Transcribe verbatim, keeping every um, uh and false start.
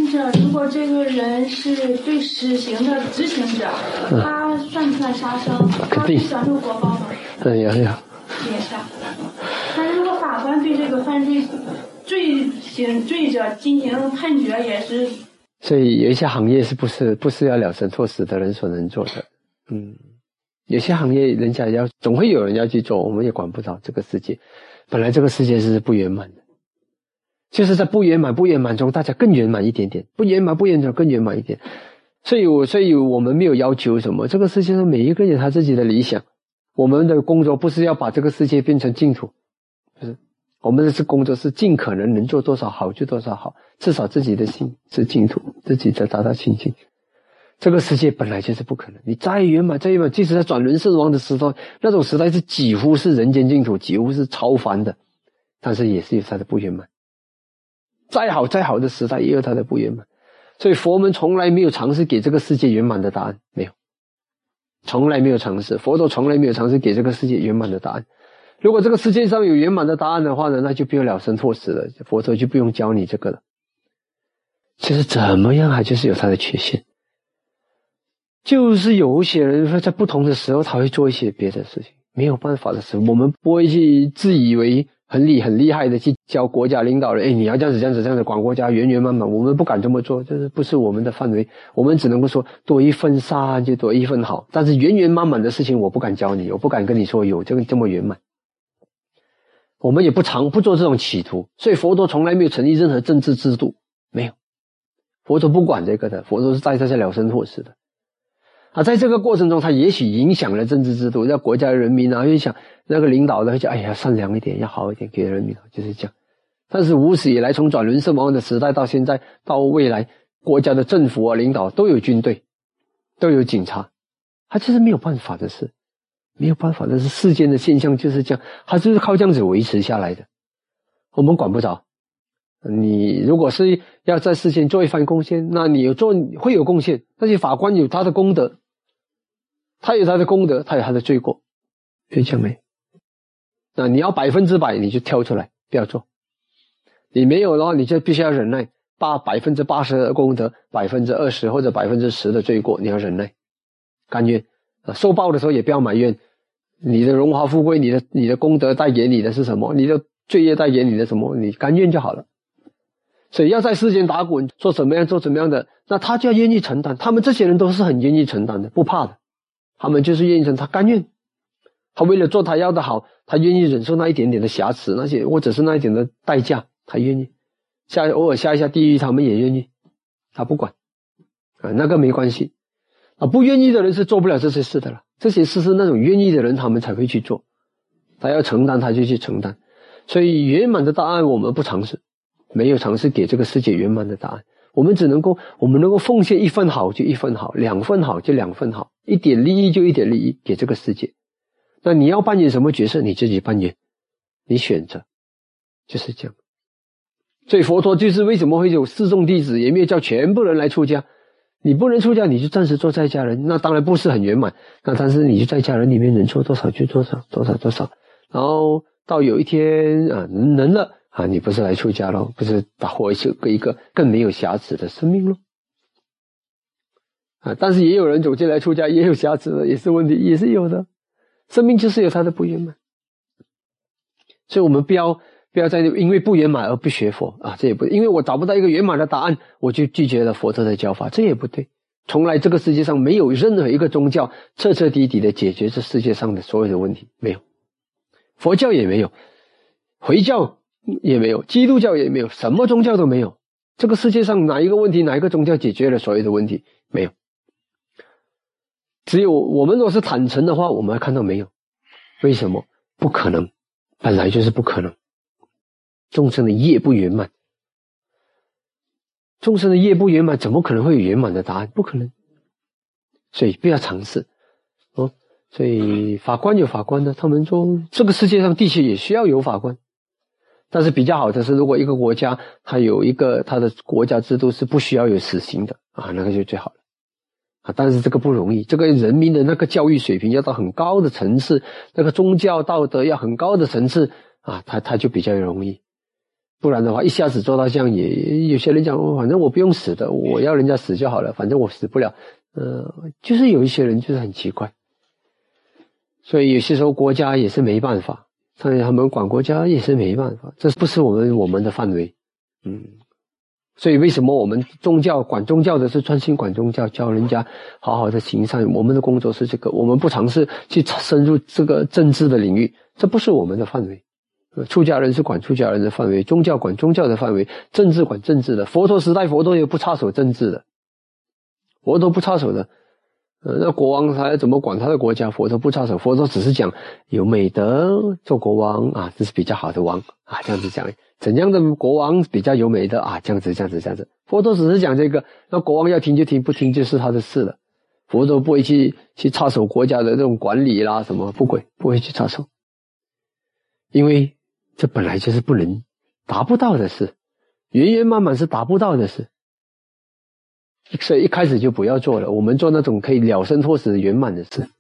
者，如果这个人是对死刑的执行者，嗯、他算不算杀生？他会享受国报吗？ 嗯，也是。 也是。但如果法官对这个犯罪罪行罪者进行判决，也是。 所以有一些行业是不是不是要了生错死的人所能做的？嗯，有些行业人家要总会有人要去做，我们也管不着这个世界。本来这个世界是不圆满的。就是在不圆满不圆满中大家更圆满一点点，不圆满不圆满更圆满一点。所以我所以我们没有要求什么，这个世界上每一个人有他自己的理想。我们的工作不是要把这个世界变成净土，不是，我们的工作是尽可能能做多少好就多少好，至少自己的心是净土，自己的达到清净。这个世界本来就是不可能，你再圆满再圆满，即使在转轮圣王的时代，那种时代是几乎是人间净土，几乎是超凡的，但是也是有它的不圆满。再好再好的时代也有它的不圆满，所以佛门从来没有尝试给这个世界圆满的答案，没有，从来没有尝试，佛陀从来没有尝试给这个世界圆满的答案。如果这个世界上有圆满的答案的话呢，那就不用了生错死了，佛陀就不用教你这个了。其实怎么样还就是有它的缺陷，就是有些人说在不同的时候他会做一些别的事情，没有办法的时候，我们不会去自以为很厉很厉害的去教国家领导人，哎，你要这样子这样子这样子管国家圆圆满满，我们不敢这么做，这是不是我们的范围，我们只能够说多一份善就多一份好，但是圆圆满满的事情我不敢教你，我不敢跟你说有这个这么圆满，我们也不常不做这种企图，所以佛陀从来没有成立任何政治制度，没有，佛陀不管这个的，佛陀是在这些了生错死的。啊，在这个过程中，他也许影响了政治制度，让国家人民啊，会想那个领导的会讲，哎呀，善良一点，要好一点，给人民就是这样。但是无始以来，从转轮圣王的时代到现在，到未来，国家的政府啊，领导都有军队，都有警察，他这是没有办法的事，没有办法的是世间的现象就是这样，他就是靠这样子维持下来的，我们管不着。你如果是要在世间做一番贡献，那你有做会有贡献，但是法官有他的功德，他有他的功德，他有他的罪过，可以讲没？那你要百分之百你就跳出来不要做，你没有的话你就必须要忍耐，把百分之八十的功德，百分之二十或者百分之十的罪过，你要忍耐甘愿啊，受报的时候也不要埋怨，你的荣华富贵，你的你的功德带给你的是什么，你的罪业带给你的什么，你甘愿就好了。所以要在世间打滚，做什么样做什么样的，那他就要愿意承担，他们这些人都是很愿意承担的，不怕的，他们就是愿意承担，他甘愿，他为了做他要的好，他愿意忍受那一点点的瑕疵，那些或者是那一点的代价，他愿意下偶尔下一下地狱，他们也愿意，他不管啊，那个没关系啊，不愿意的人是做不了这些事的了，这些事是那种愿意的人他们才会去做，他要承担他就去承担，所以圆满的答案我们不尝试，没有尝试给这个世界圆满的答案，我们只能够我们能够奉献一份好就一份好，两份好就两份好，一点利益就一点利益给这个世界。那你要扮演什么角色，你自己扮演，你选择，就是这样。所以佛陀就是为什么会有四众弟子，也没有叫全部人来出家，你不能出家你就暂时做在家人，那当然不是很圆满，那但是你就在家人里面能做多少就多少，多少多少，然后到有一天啊能了啊，你不是来出家咯，不是打活一个一个更没有瑕疵的生命咯啊！但是也有人走进来出家也有瑕疵的，也是问题，也是有的。生命就是有它的不圆满，所以我们不要不要在因为不圆满而不学佛啊，这也不对，因为我找不到一个圆满的答案，我就拒绝了佛陀的教法，这也不对。从来这个世界上没有任何一个宗教彻彻底底的解决这世界上的所有的问题，没有，佛教也没有，回教也没有，基督教也没有，什么宗教都没有。这个世界上哪一个问题，哪一个宗教解决了所有的问题？没有。只有我们若是坦诚的话，我们还看到没有？为什么？不可能，本来就是不可能。众生的业不圆满，众生的业不圆满，怎么可能会有圆满的答案？不可能。所以不要尝试哦。所以法官有法官的，他们说这个世界上的确也需要有法官。但是比较好的是，如果一个国家它有一个它的国家制度是不需要有死刑的啊，那个就最好了啊。但是这个不容易，这个人民的那个教育水平要到很高的层次，那个宗教道德要很高的层次啊，它它就比较容易。 不然的话一下子做到这样也，有些人讲、哦、反正我不用死的，我要人家死就好了，反正我死不了。呃，就是有一些人就是很奇怪，所以有些时候国家也是没办法，他们管国家也是没办法，这不是我们我们的范围。嗯，所以为什么我们宗教管宗教的是专心管宗教，教人家好好的行善，我们的工作是这个，我们不尝试去深入这个政治的领域，这不是我们的范围。出家人是管出家人的范围，宗教管宗教的范围，政治管政治的。佛陀时代佛陀也不插手政治的，佛陀不插手的。呃，那国王他怎么管他的国家？佛陀不插手，佛陀只是讲有美德做国王啊，这是比较好的王啊，这样子讲。怎样的国王比较有美德啊？这样子，这样子，这样子。佛陀只是讲这个，那国王要听就听，不听就是他的事了。佛陀不会去去插手国家的这种管理啦，什么不会不会去插手，因为这本来就是不能达不到的事，圆圆满满是达不到的事。所以一开始就不要做了，我们做那种可以了生脱死圆满的事。